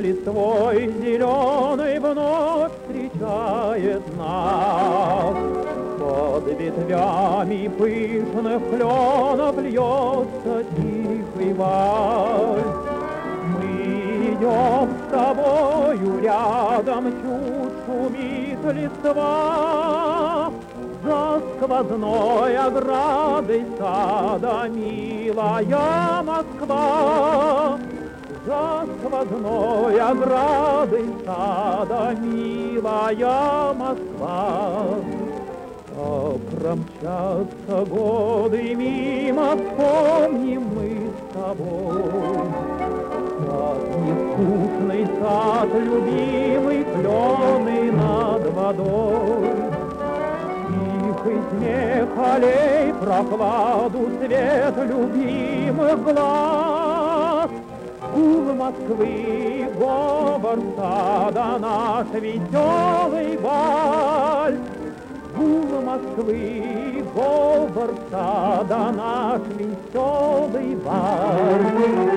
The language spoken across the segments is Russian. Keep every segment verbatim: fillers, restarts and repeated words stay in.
листвой зеленой вновь встречает нас. Под ветвями пышных кленов льется тихий вальс. Мы идем с тобою рядом, чуть шумит листва. За сквозной оградой сада, милая Москва. За сквозной оградой сада, милая Москва. А промчатся годы мимо, вспомним мы с тобой. Сад нескучный, сад любимый, кленый над водой. Тихий смех аллей, прохладу, свет любимых глаз. Гул Москвы, говор сада, наш веселый вальс. Гул Москвы, говор сада, наш веселый вальс.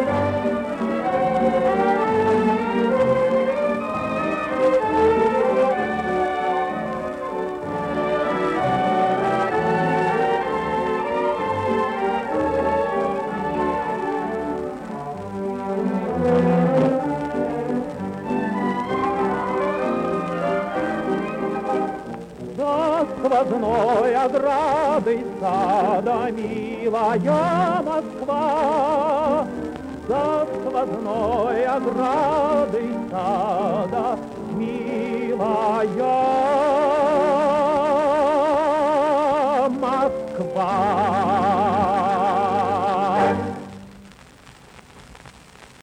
За сквозной оградой сада, милая Москва. За сквозной оградой сада, милая Москва.